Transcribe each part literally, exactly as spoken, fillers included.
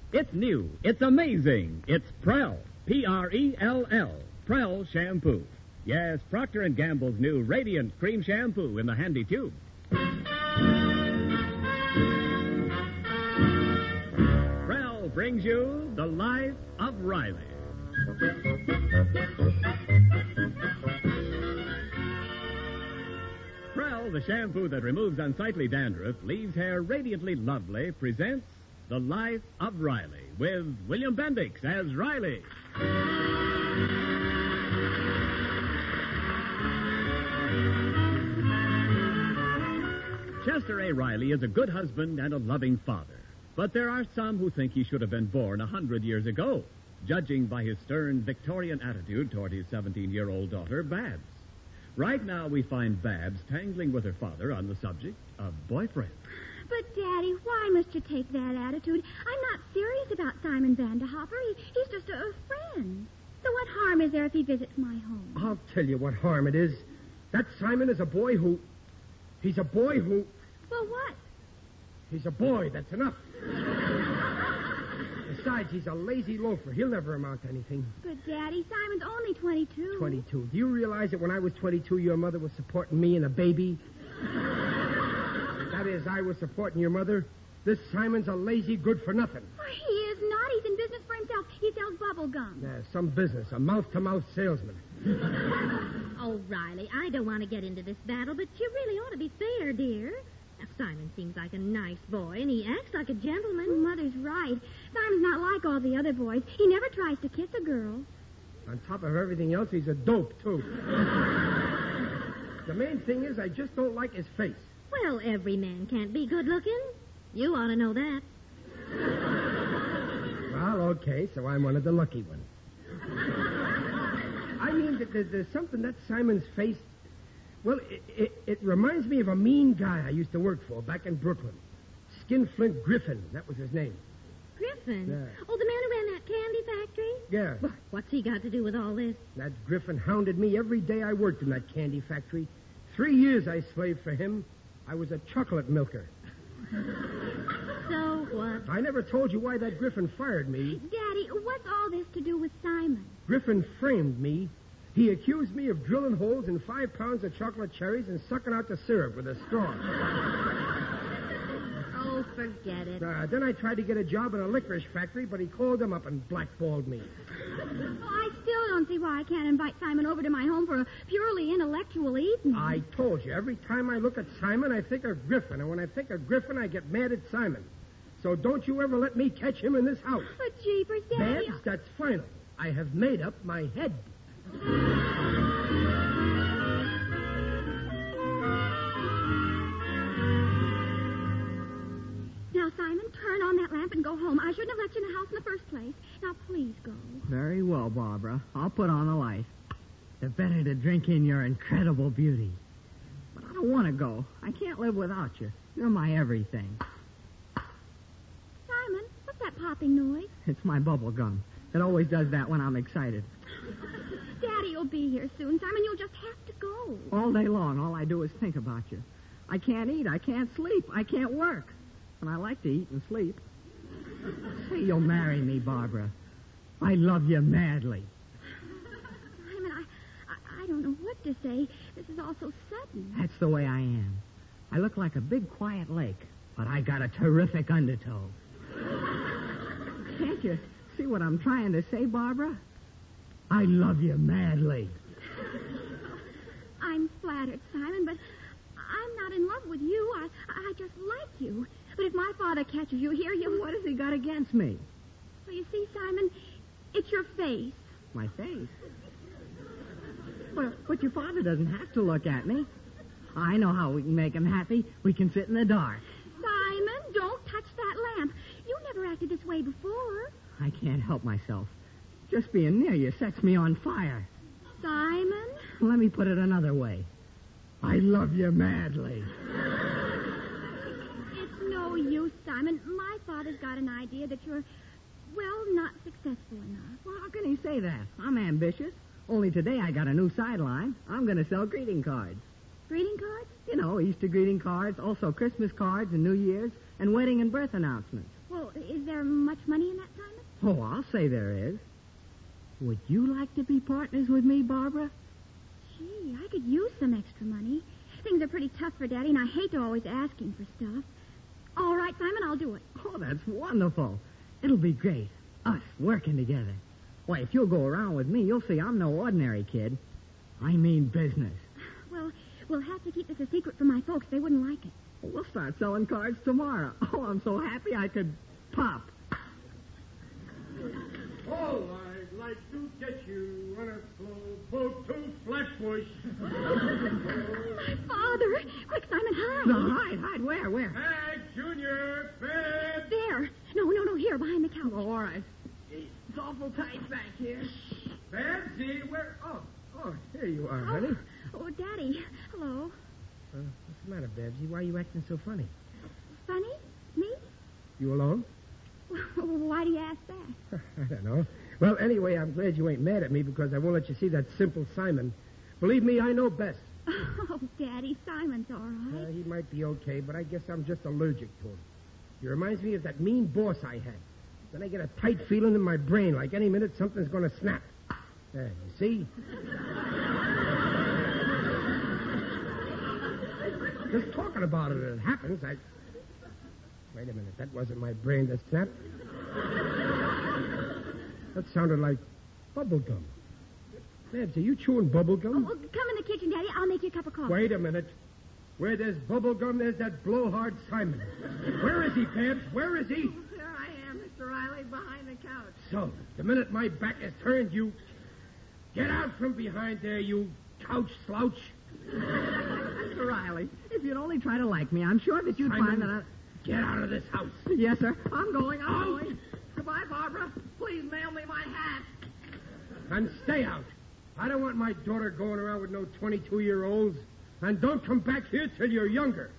It's new. It's amazing. It's Prell. P R E L L. Prell shampoo. Yes, Procter and Gamble's new Radiant Cream Shampoo in the handy tube. Prell brings you The Life of Riley. Prell, the shampoo that removes unsightly dandruff, leaves hair radiantly lovely, presents The Life of Riley with William Bendix as Riley. Chester A. Riley is a good husband and a loving father. But there are some who think he should have been born a hundred years ago, judging by his stern Victorian attitude toward his seventeen-year-old daughter, Babs. Right now we find Babs tangling with her father on the subject of boyfriend. But, Daddy, why must you take that attitude? I'm not serious about Simon Vanderhopper. He, he's just a, a friend. So what harm is there if he visits my home? I'll tell you what harm it is. That Simon is a boy who... He's a boy who... Well, what? He's a boy. That's enough. Besides, he's a lazy loafer. He'll never amount to anything. But, Daddy, Simon's only twenty-two. twenty-two. Do you realize that when I was twenty-two, your mother was supporting me and a baby? That is, I was supporting your mother. This Simon's a lazy good-for-nothing. Well, he is not. He's in business for himself. He sells bubble gum. Yeah, some business. A mouth-to-mouth salesman. Oh, Riley, I don't want to get into this battle, but you really ought to be fair, dear. Now, Simon seems like a nice boy, and he acts like a gentleman. Mother's right. Simon's not like all the other boys. He never tries to kiss a girl. On top of everything else, he's a dope, too. The main thing is I just don't like his face. Well, every man can't be good-looking. You ought to know that. Well, okay, so I'm one of the lucky ones. I mean, that there's something that Simon's face... Well, it, it, it reminds me of a mean guy I used to work for back in Brooklyn. Skinflint Griffin, that was his name. Griffin? Yeah. Oh, the man who ran that candy factory? Yeah. Well, what's he got to do with all this? That Griffin hounded me every day I worked in that candy factory. Three years I slaved for him. I was a chocolate milker. So what? I never told you why that Griffin fired me. Daddy, what's all this to do with Simon? Griffin framed me. He accused me of drilling holes in five pounds of chocolate cherries and sucking out the syrup with a straw. Oh, forget it. Uh, then I tried to get a job in a licorice factory, but he called him up and blackballed me. Oh, I still don't see why I can't invite Simon over to my home for a purely intellectual evening. I told you, every time I look at Simon, I think of Griffin. And when I think of Griffin, I get mad at Simon. So don't you ever let me catch him in this house. But, jeepers, Daddy... Babs, that's final. I have made up my head. Now, Simon, turn on that lamp and go home. I shouldn't have let you in the house in the first place. Now, please go. Very well, Barbara. I'll put on the light. The better to drink in your incredible beauty. But I don't want to go. I can't live without you. You're my everything. Simon, what's that popping noise? It's my bubble gum. It always does that when I'm excited. Daddy will be here soon. Simon, you'll just have to go. All day long, all I do is think about you. I can't eat. I can't sleep. I can't work. And I like to eat and sleep. Say you'll marry me, Barbara. I love you madly. Simon, I, I, I don't know what to say. This is all so sudden. That's the way I am. I look like a big, quiet lake, but I got a terrific undertow. Can't you see what I'm trying to say, Barbara? I love you madly. I'm flattered, Simon, but I'm not in love with you. I, I just like you. But if my father catches you here, you... What has he got against me? Well, you see, Simon, it's your face. My face? Well, but your father doesn't have to look at me. I know how we can make him happy. We can sit in the dark. Simon, don't touch that lamp. You never acted this way before. I can't help myself. Just being near you sets me on fire. Simon? Let me put it another way. I love you madly. It's no use, Simon. My father's got an idea that you're, well, not successful enough. Well, how can he say that? I'm ambitious. Only today I got a new sideline. I'm going to sell greeting cards. Greeting cards? You know, Easter greeting cards, also Christmas cards and New Year's, and wedding and birth announcements. Well, is there much money in that Oh, I'll say there is. Would you like to be partners with me, Barbara? Gee, I could use some extra money. Things are pretty tough for Daddy, and I hate to always ask him for stuff. All right, Simon, I'll do it. Oh, that's wonderful. It'll be great. Us working together. Why, if you'll go around with me, you'll see I'm no ordinary kid. I mean business. Well, we'll have to keep this a secret from my folks. They wouldn't like it. We'll start selling cards tomorrow. Oh, I'm so happy I could pop. Oh, I'd like to get you on a slow boat to Flatbush. My father! Quick, Simon, hide. No, hide, hide. Where, where? Hey, Junior, bed. There. No, no, no, here, behind the couch. Oh, all right. It's awful tight back here. Babsy, where? Oh, oh, here you are, honey. Oh, Daddy. Hello. Uh, what's the matter, Babsy? Why are you acting so funny? Funny? Me? You alone? Why do you ask that? I don't know. Well, anyway, I'm glad you ain't mad at me because I won't let you see that simple Simon. Believe me, I know best. Oh, Daddy, Simon's all right. Uh, he might be okay, but I guess I'm just allergic to him. He reminds me of that mean boss I had. Then I get a tight feeling in my brain, like any minute something's going to snap. There, you see? Just talking about it, it happens. I... Wait a minute, that wasn't my brain that snapped. That sounded like bubble gum. Babs, are you chewing bubble gum? Oh, come in the kitchen, Daddy. I'll make you a cup of coffee. Wait a minute. Where there's bubble gum, there's that blowhard Simon. Where is he, Babs? Where is he? There I am, Mister Riley, behind the couch. So, the minute my back is turned, you... Get out from behind there, you couch slouch. Mister Riley, if you'd only try to like me, I'm sure that you'd Simon, find that I... Get out of this house. Yes, sir. I'm going. I'm Out. going. Goodbye, Barbara. Please mail me my hat. And stay out. I don't want my daughter going around with no twenty-two-year-olds. And don't come back here till you're younger.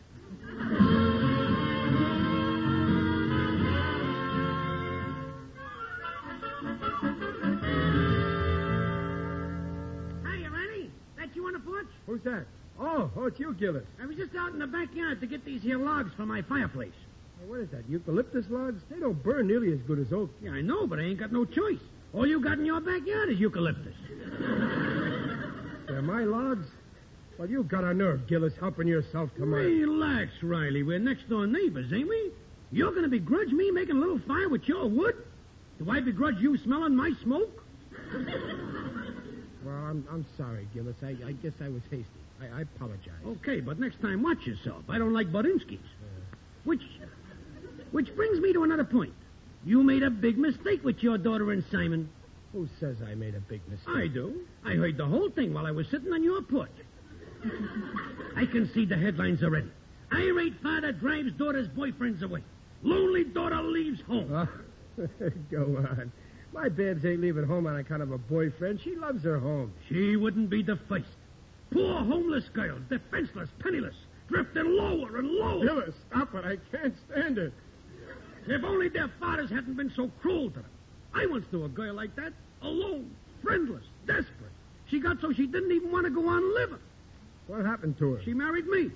Hey, you ready? That you on the porch? Who's that? Oh, oh, it's you, Gillis. I was just out in the backyard to get these here logs for my fireplace. Hey, what is that, eucalyptus logs? They don't burn nearly as good as oak. Yeah, I know, but I ain't got no choice. All you got in your backyard is eucalyptus. They're my logs? Well, you got a nerve, Gillis, helping yourself to my... Relax, Riley. We're next door neighbors, ain't we? You're going to begrudge me making a little fire with your wood? Do I begrudge you smelling my smoke? Well, I'm I'm sorry, Gillis. I, I guess I was hasty. I, I apologize. Okay, but next time watch yourself. I don't like Budinskis. Which, which brings me to another point. You made a big mistake with your daughter and Simon. Who says I made a big mistake? I do. I heard the whole thing while I was sitting on your porch. I can see the headlines already. Irate father drives daughter's boyfriends away. Lonely daughter leaves home. Oh, go on. My Babs ain't leaving home on account of a boyfriend. She loves her home. She wouldn't be the first. Poor homeless girls, defenseless, penniless, drifting lower and lower. Gillis, stop it. I can't stand it. If only their fathers hadn't been so cruel to them. I once knew a girl like that, alone, friendless, desperate. She got so she didn't even want to go on living. What happened to her? She married me.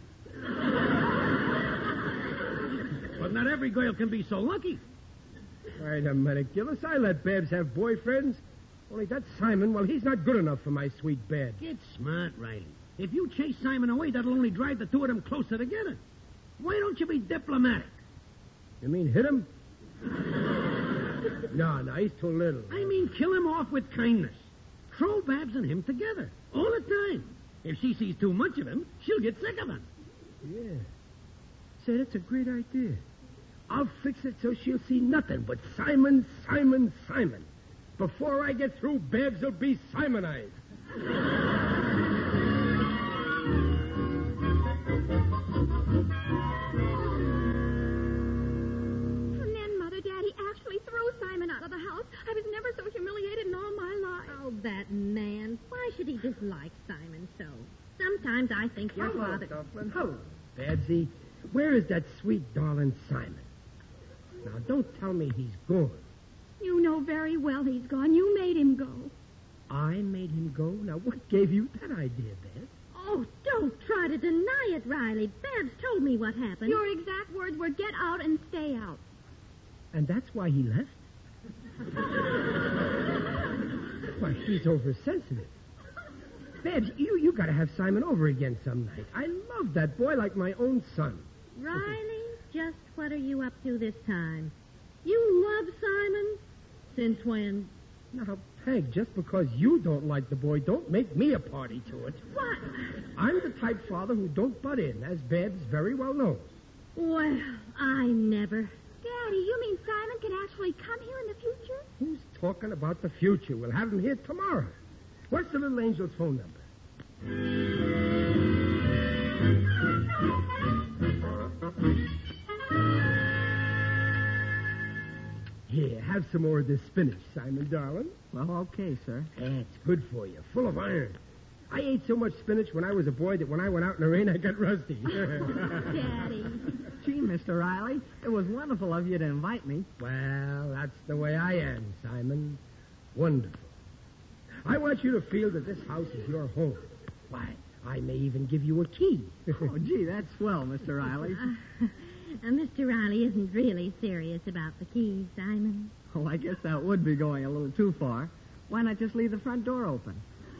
But not every girl can be so lucky. Wait a minute, Gillis. I let Babs have boyfriends. Only that Simon, well, he's not good enough for my sweet Babs. Get smart, Riley. If you chase Simon away, that'll only drive the two of them closer together. Why don't you be diplomatic? You mean hit him? No, no, he's too little. I mean kill him off with kindness. Throw Babs and him together, all the time. If she sees too much of him, she'll get sick of him. Yeah. Say, that's a great idea. I'll fix it so she'll see nothing but Simon, Simon, Simon. Before I get through, Babs will be Simonized. And then Mother, Daddy actually threw Simon out of the house. I was never so humiliated in all my life. Oh, that man. Why should he dislike Simon so? Sometimes I think your Hello, father... Dufflin. Hello, Babsy. Where is that sweet darling Simon? Now, don't tell me he's gone. You know very well he's gone. You made him go. I made him go? Now, what gave you that idea, Babs? Oh, don't try to deny it, Riley. Babs told me what happened. Your exact words were get out and stay out. And that's why he left? Why, she's oversensitive. Babs, you, you got to have Simon over again some night. I love that boy like my own son. Riley, just what are you up to this time? You love Simon? Since when? Now, Peg, just because you don't like the boy, don't make me a party to it. What? I'm the type father who don't butt in, as Babs very well knows. Well, I never. Daddy, you mean Simon can actually come here in the future? Who's talking about the future? We'll have him here tomorrow. What's the little angel's phone number? Here, have some more of this spinach, Simon, darling. Well, okay, sir. It's good for you, full of iron. I ate so much spinach when I was a boy that when I went out in the rain, I got rusty. Daddy. Gee, Mister Riley, it was wonderful of you to invite me. Well, that's the way I am, Simon. Wonderful. I want you to feel that this house is your home. Why, I may even give you a key. Oh, gee, that's swell, Mister Riley. Uh, uh, Mister Riley isn't really serious about the keys, Simon. Oh, I guess that would be going a little too far. Why not just leave the front door open?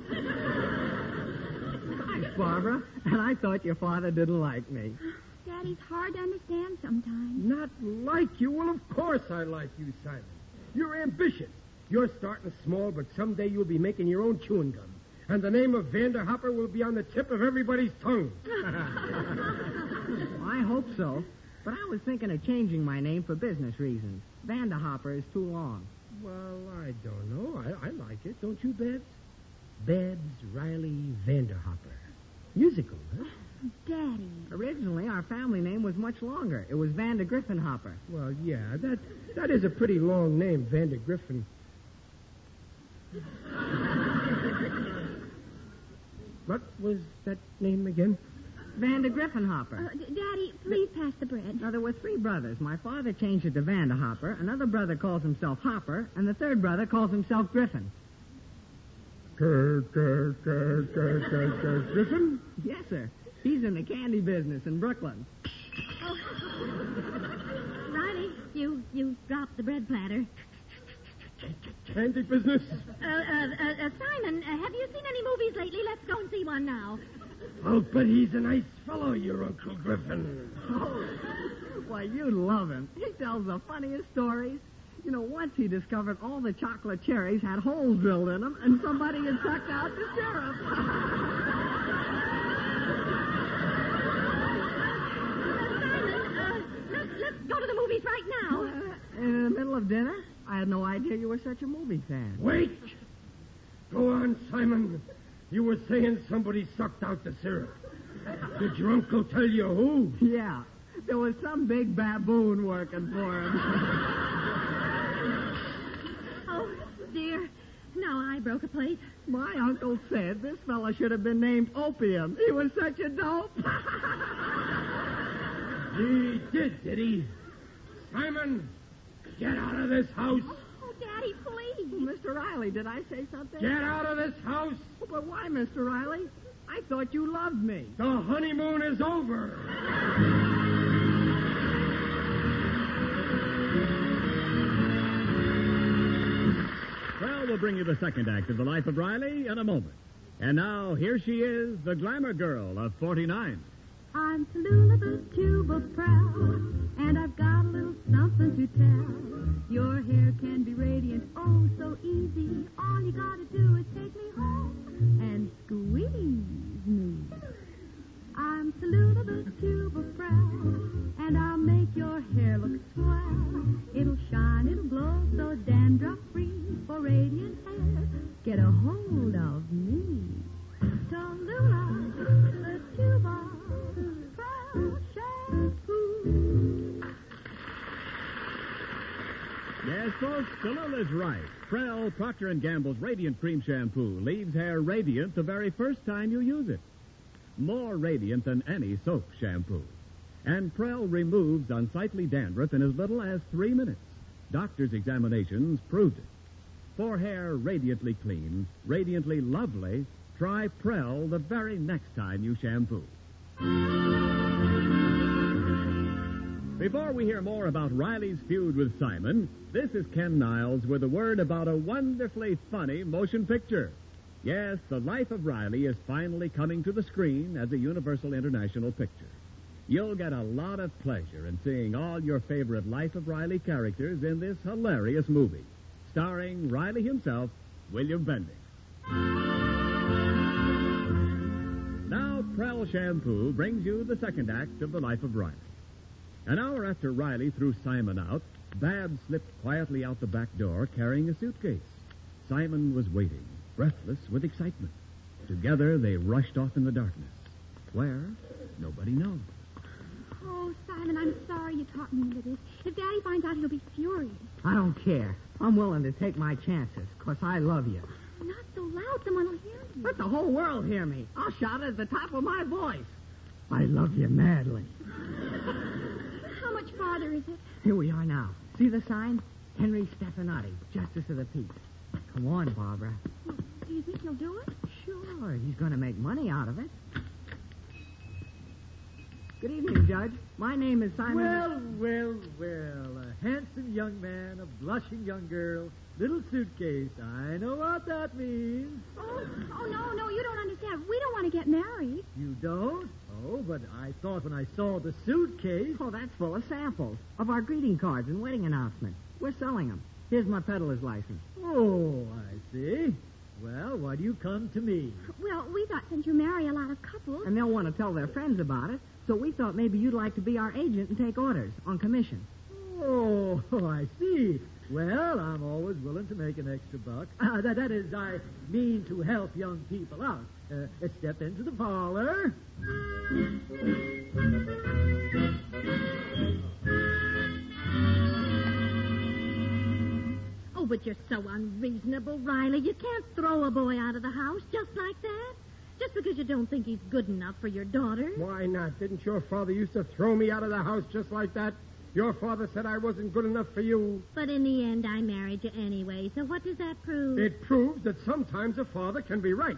Thanks, Barbara. And I thought your father didn't like me. Daddy's hard to understand sometimes. Not like you? Well, of course I like you, Simon. You're ambitious. You're starting small, but someday you'll be making your own chewing gum. And the name of Vanderhopper will be on the tip of everybody's tongue. I hope so. But I was thinking of changing my name for business reasons. Vanderhopper is too long. Well, I don't know. I, I like it. Don't you, Babs? Babs Riley Vanderhopper. Musical, huh? Daddy. Originally, our family name was much longer. It was Vander Griffin Hopper. Well, yeah, that that is a pretty long name, Vander Griffin. What was that name again? Vander Griffin Hopper. Uh, D- Daddy, please pass the bread. Now, there were three brothers. My father changed it to Vander Hopper. Another brother calls himself Hopper. And the third brother calls himself Griffin. Grr, grr, grr, grr, grr, grr, Griffin? Yes, sir. He's in the candy business in Brooklyn. Oh. Riley, you you dropped the bread platter. Candy business? Uh, uh, uh, uh, Simon, uh, have you seen any movies lately? Let's go and see one now. I'll bet he's a nice fellow, your Uncle Griffin. Oh, why, you love him. He tells the funniest stories. You know, once he discovered all the chocolate cherries had holes drilled in them, and somebody had sucked out the syrup. Simon, uh, let's, let's go to the movies right now. Uh, in the middle of dinner? I had no idea you were such a movie fan. Wait! Go on, Simon. You were saying somebody sucked out the syrup. Did your uncle tell you who? Yeah. There was some big baboon working for him. Oh, dear. Now I broke a plate. My uncle said this fella should have been named Opium. He was such a dope. He did, did he? Simon, get out of this house. Oh, Daddy, please. Well, Mister Riley, did I say something? Get out of this house. Oh, but why, Mister Riley? I thought you loved me. The honeymoon is over. Well, we'll bring you the second act of the life of Riley in a moment. And now, here she is, the glamour girl of forty-nine. I'm Tallulah the tuba proud, and I've got a little something to tell. Your hair can be radiant, oh, so easy. All you gotta do is take me home and squeeze me. I'm Tallulah the tuba proud, and I'll make your hair look swell. It'll shine, it'll glow, so dandruff-free. For radiant hair, get a hold of me. Tallulah the tuba proud shampoo. Yes, folks, Tallulah's right. Prell Procter and Gamble's Radiant Cream Shampoo leaves hair radiant the very first time you use it. More radiant than any soap shampoo. And Prell removes unsightly dandruff in as little as three minutes. Doctors' examinations proved it. For hair radiantly clean, radiantly lovely, try Prell the very next time you shampoo. Before we hear more about Riley's feud with Simon, this is Ken Niles with a word about a wonderfully funny motion picture. Yes, The Life of Riley is finally coming to the screen as a Universal International picture. You'll get a lot of pleasure in seeing all your favorite Life of Riley characters in this hilarious movie, starring Riley himself, William Bendix. Now, Prell Shampoo brings you the second act of The Life of Riley. An hour after Riley threw Simon out, Babs slipped quietly out the back door carrying a suitcase. Simon was waiting, breathless with excitement. Together, they rushed off in the darkness. Where? Nobody knows. Oh, Simon, I'm sorry you talked me into this. If Daddy finds out, he'll be furious. I don't care. I'm willing to take my chances, 'cause I love you. Not so loud, someone will hear you. Let the whole world hear me. I'll shout it at the top of my voice. I love you madly. How much farther is it? Here we are now. See the sign? Henry Stephanotti, Justice of the Peace. Come on, Barbara. Do you think he'll do it? Sure, he's going to make money out of it. Good evening, Judge. My name is Simon... Well, well, well. A handsome young man, a blushing young girl, little suitcase. I know what that means. Oh, oh, no, no, you don't understand. We don't want to get married. You don't? Oh, but I thought when I saw the suitcase... Oh, that's full of samples of our greeting cards and wedding announcements. We're selling them. Here's my peddler's license. Oh, I see. Well, why do you come to me? Well, we thought since you marry a lot of couples... And they'll want to tell their friends about it, so we thought maybe you'd like to be our agent and take orders on commission. Oh, I see. Well, I'm always willing to make an extra buck. Uh, that, that is, I mean to help young people out. Uh, let's step into the parlor. Oh, but you're so unreasonable, Riley. You can't throw a boy out of the house just like that. Just because you don't think he's good enough for your daughter. Why not? Didn't your father used to throw me out of the house just like that? Your father said I wasn't good enough for you. But in the end, I married you anyway, so what does that prove? It proves that sometimes a father can be right.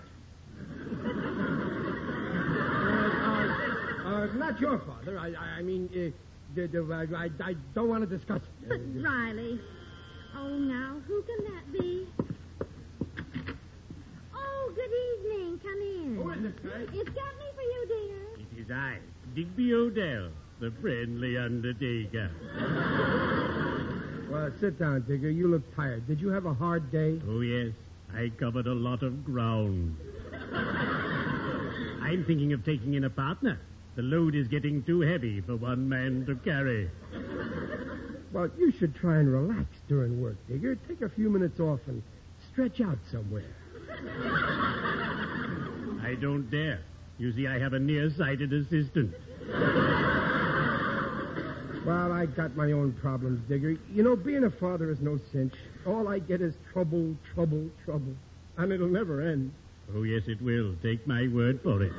uh, uh, uh, not your father. I, I, I mean, uh, the, the, I, I don't want to discuss it. But, Riley. Oh, now, who can that be? Oh, good evening. Come in. Who is it, Kay? It's got me for you, dear. It is I, Digby Odell, the friendly undertaker. Well, sit down, Digger. You look tired. Did you have a hard day? Oh, yes. I covered a lot of ground. I'm thinking of taking in a partner. The load is getting too heavy for one man to carry. Well, you should try and relax during work, Digger. Take a few minutes off and stretch out somewhere. I don't dare. You see, I have a nearsighted assistant. Well, I got my own problems, Digger. You know, being a father is no cinch. All I get is trouble, trouble, trouble. And it'll never end. Oh, yes, it will. Take my word for it.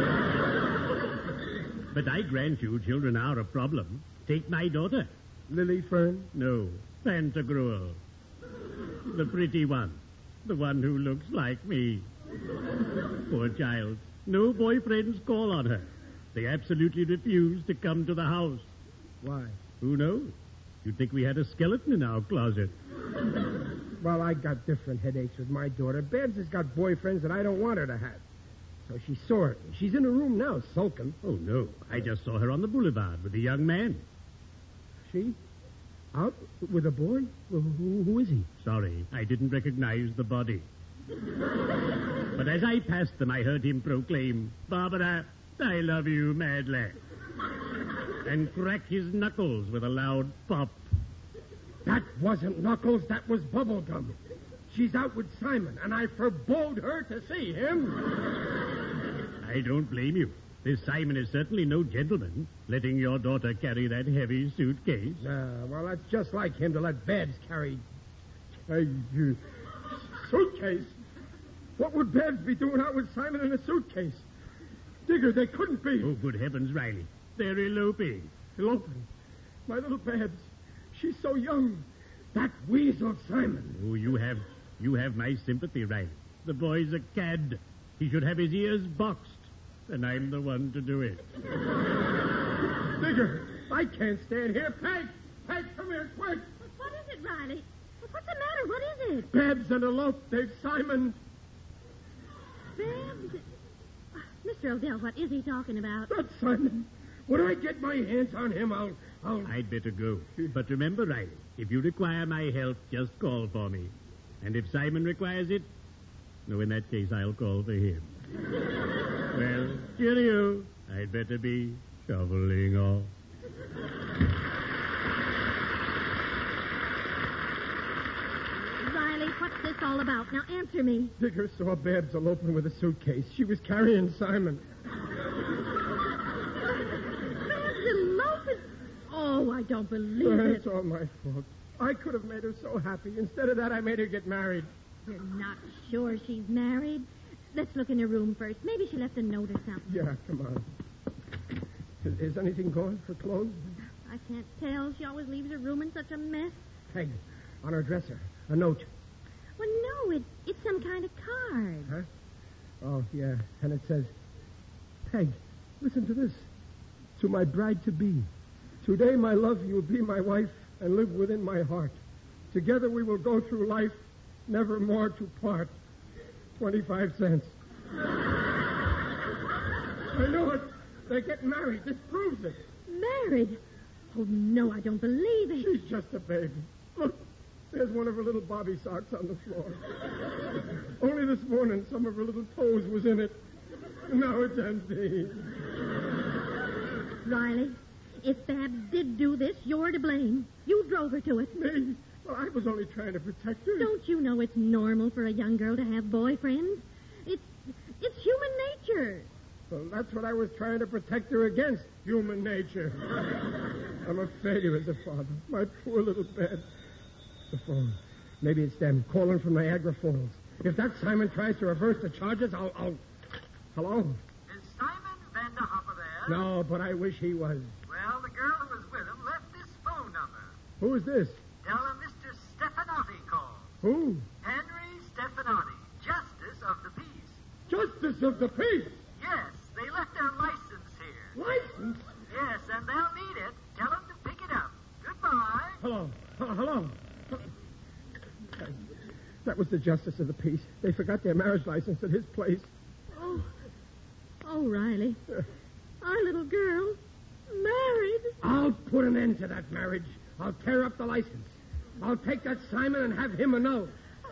But I grant you children are a problem. Take my daughter. Lily Fern? No, Pantagruel. The pretty one. The one who looks like me. Poor child. No boyfriends call on her. They absolutely refuse to come to the house. Why? Who knows? You'd think we had a skeleton in our closet. Well, I got different headaches with my daughter. Babs has got boyfriends that I don't want her to have. So she saw it. She's in her room now, sulking. Oh, no. I just saw her on the boulevard with a young man. She? Out with a boy? Well, who, who is he? Sorry, I didn't recognize the body. But as I passed them, I heard him proclaim, "Barbara, I love you madly," and crack his knuckles with a loud pop. That wasn't Knuckles, that was Bubblegum. She's out with Simon, and I forbode her to see him. I don't blame you. This Simon is certainly no gentleman, letting your daughter carry that heavy suitcase. Uh, well, that's just like him to let Babs carry a uh, suitcase. What would Babs be doing out with Simon in a suitcase? Digger, they couldn't be. Oh, good heavens, Riley. They're eloping. Eloping? My little Babs. She's so young. That weasel Simon. Oh, you have you have my sympathy, Riley. The boy's a cad. He should have his ears boxed. And I'm the one to do it. Digger, I can't stand here. Peg! Peg, come here, quick! What is it, Riley? What's the matter? What is it? Babs and eloped. They've Simon. Babs? Mister Odell, what is he talking about? That's Simon. When I get my hands on him, I'll... I'll... I'd better go. But remember, Riley, if you require my help, just call for me. And if Simon requires it, no, in that case, I'll call for him. Well, cheerio. I'd better be shoveling off. Riley, what's this all about? Now answer me. Digger saw Babs eloping with a suitcase. She was carrying Simon. Babs eloping? Oh, I don't believe Uh, it. it's all my fault. I could have made her so happy. Instead of that, I made her get married. You're not sure she's married? Let's look in her room first. Maybe she left a note or something. Yeah, come on. Is, is anything going for clothes? I can't tell. She always leaves her room in such a mess. Peg, on her dresser, a note. Well, no, it, it's some kind of card. Huh? Oh, yeah. And it says, Peg, listen to this. To my bride-to-be. Today, my love, you will be my wife and live within my heart. Together we will go through life, never more to part. Twenty-five cents. I know it. They're getting married. This proves it. Married? Oh, no, I don't believe it. She's just a baby. Look, there's one of her little bobby socks on the floor. Only this morning, some of her little toes was in it. Now it's empty. Riley, if Babs did do this, you're to blame. You drove her to it. Me? Well, I was only trying to protect her. Don't you know it's normal for a young girl to have boyfriends? It's it's human nature. Well, that's what I was trying to protect her against, human nature. I'm a failure as a father. My poor little Babs. The phone. Maybe it's them calling from Niagara Falls. If that Simon tries to reverse the charges, I'll... I'll... Hello? Is Simon Vanderhopper there? No, but I wish he was. Well, the girl who was with him left this phone number. Who is this? Tell him Mister Stefanotti called. Who? Henry Stefanotti, Justice of the Peace. Justice of the Peace. Yes, they left their license here. License? Yes, and they'll need it. Tell them to pick it up. Goodbye. Hello. Hello. Hello. That was the Justice of the Peace. They forgot their marriage license at his place. Oh, oh, Riley. Our little girl, married. I'll put an end to that marriage. I'll tear up the license. I'll take that Simon and have him annul.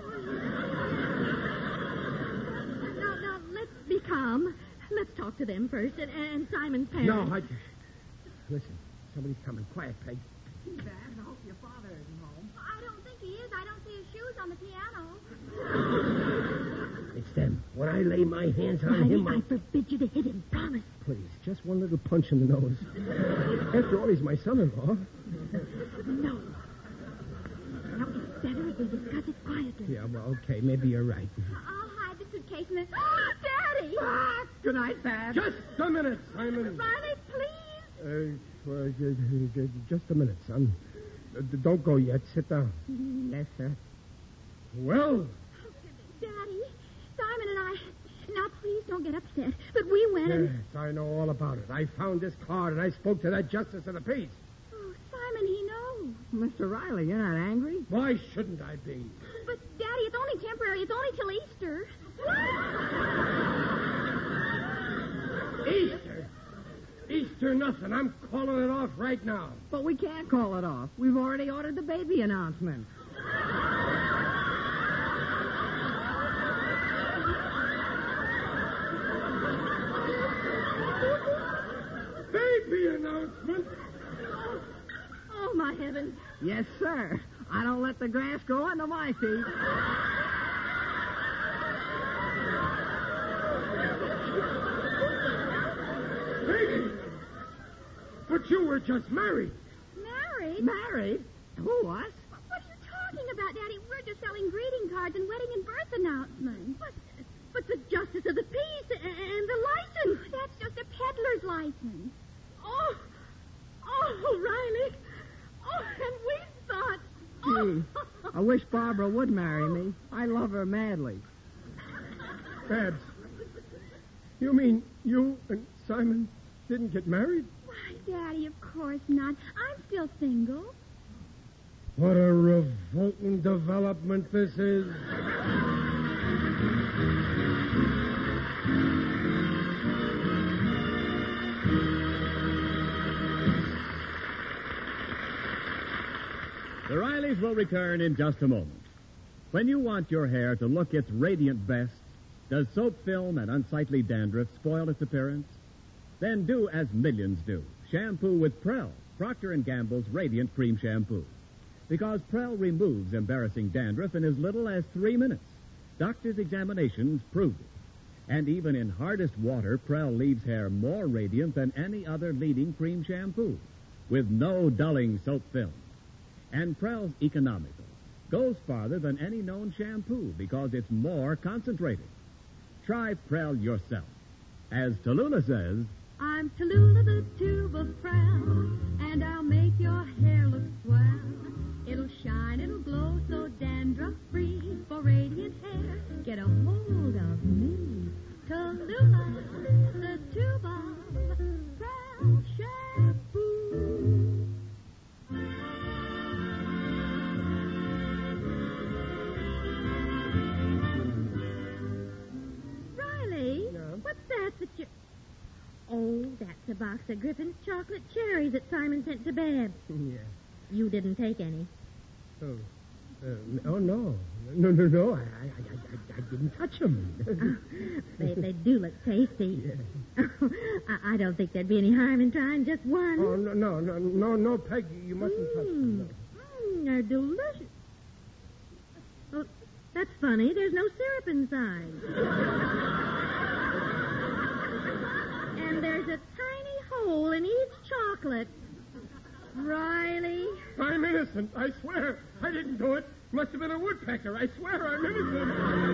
Now, now, let's be calm. Let's talk to them first, and, and Simon's parents. No, I... Listen, somebody's coming. Quiet, Peg. Too bad. I hope your father isn't home. I don't think he is. I don't see his shoes on the piano. It's them. When I lay my hands on Riley, him, I I... forbid you to hit him. Promise. Please, just one little punch in the nose. After all, he's my son-in-law. No. Now, it's better if we discuss it quietly. Yeah, well, okay, maybe you're right. I'll hide the suitcase in the... Daddy! Ah, good night, Babs. Just a minute, Simon. Riley, please! Uh, well, uh, uh, uh, just a minute, son. Uh, don't go yet. Sit down. Yes, sir. Well, Daddy, Simon and I... Now, please don't get upset. But we went yes, and... I know all about it. I found this card, and I spoke to that Justice of the Peace. Oh, Simon, he knows. Mister Riley, you're not angry? Why shouldn't I be? But, Daddy, it's only temporary. It's only till Easter. Easter? Easter nothing. I'm calling it off right now. But we can't call it off. We've already ordered the baby announcement. Baby announcement? Oh, my heavens. Yes, sir. I don't let the grass grow under my feet. Baby? But you were just married. Married? Married? Who, us? What are you talking about, Daddy? We're just selling greeting cards and wedding and birth announcements. But, but the Justice of the Peace and, and the license. That's just a peddler's license. Oh, oh, Riley. Oh, and we thought... Gee, I wish Barbara would marry me. I love her madly. Babs, you mean you and Simon didn't get married? Why, Daddy, of course not. I'm still single. What a revolting development this is. The Rileys will return in just a moment. When you want your hair to look its radiant best, does soap film and unsightly dandruff spoil its appearance? Then do as millions do. Shampoo with Prel, Procter and Gamble's Radiant Cream Shampoo. Because Prel removes embarrassing dandruff in as little as three minutes. Doctors' examinations prove it. And even in hardest water, Prel leaves hair more radiant than any other leading cream shampoo, with no dulling soap film. And Prel's economical, goes farther than any known shampoo because it's more concentrated. Try Prel yourself. As Tallulah says, I'm Tallulah, the tube of Prel, and I'll make your hair look swell. It'll shine, it'll glow, so dandruff-free. For radiant hair, get a hold of me. Tallulah, the tube of Prel shampoo. Riley, Yeah? what's that that you... Oh, that's a box of Griffin's chocolate cherries that Simon sent to Babs. Yeah. You didn't take any. Oh. Uh, oh, no. No, no, no. I, I, I, I didn't touch them. They, they do look tasty. Yeah. I, I don't think there'd be any harm in trying just one. Oh, no, no, no, no, no, Peg, you mustn't touch them. Mm, they're delicious. Well, that's funny. There's no syrup inside. And there's a tiny hole in each chocolate. Riley. I'm innocent, I swear. I didn't do it. Must have been a woodpecker. I swear I'm innocent.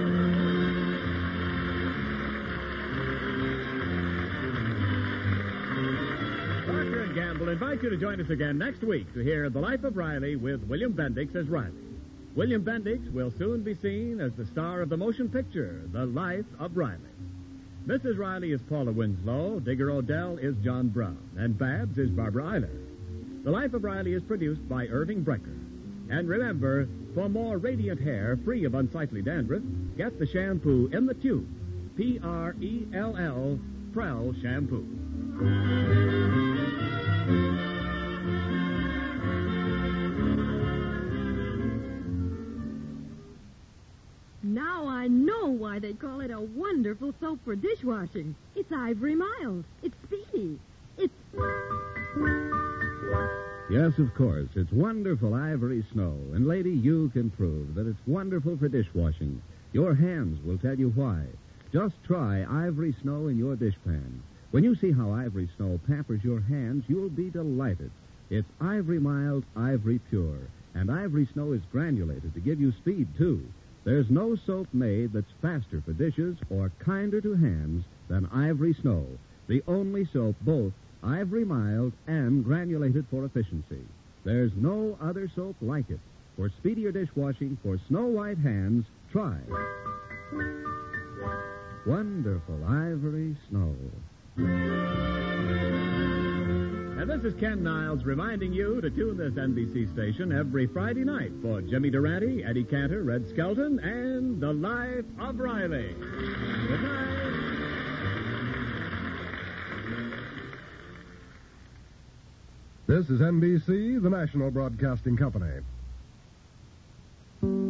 Procter and Gamble invite you to join us again next week to hear The Life of Riley with William Bendix as Riley. William Bendix will soon be seen as the star of the motion picture, The Life of Riley. Missus Riley is Paula Winslow, Digger Odell is John Brown, and Babs is Barbara Eiler. The Life of Riley is produced by Irving Brecker. And remember, for more radiant hair free of unsightly dandruff, get the shampoo in the tube. P R E L L, Prel Shampoo. Now I know why they call it a wonderful soap for dishwashing. It's Ivory Mild. It's speedy. It's... Yes, of course. It's wonderful Ivory Snow. And, lady, you can prove that it's wonderful for dishwashing. Your hands will tell you why. Just try Ivory Snow in your dishpan. When you see how Ivory Snow pampers your hands, you'll be delighted. It's Ivory Mild, Ivory Pure. And Ivory Snow is granulated to give you speed, too. There's no soap made that's faster for dishes or kinder to hands than Ivory Snow. The only soap both Ivory Mild and granulated for efficiency. There's no other soap like it. For speedier dishwashing for snow white hands, try wonderful Ivory Snow. And this is Ken Niles reminding you to tune this N B C station every Friday night for Jimmy Durante, Eddie Cantor, Red Skelton, and The Life of Riley. Good night. This is N B C, the national broadcasting company.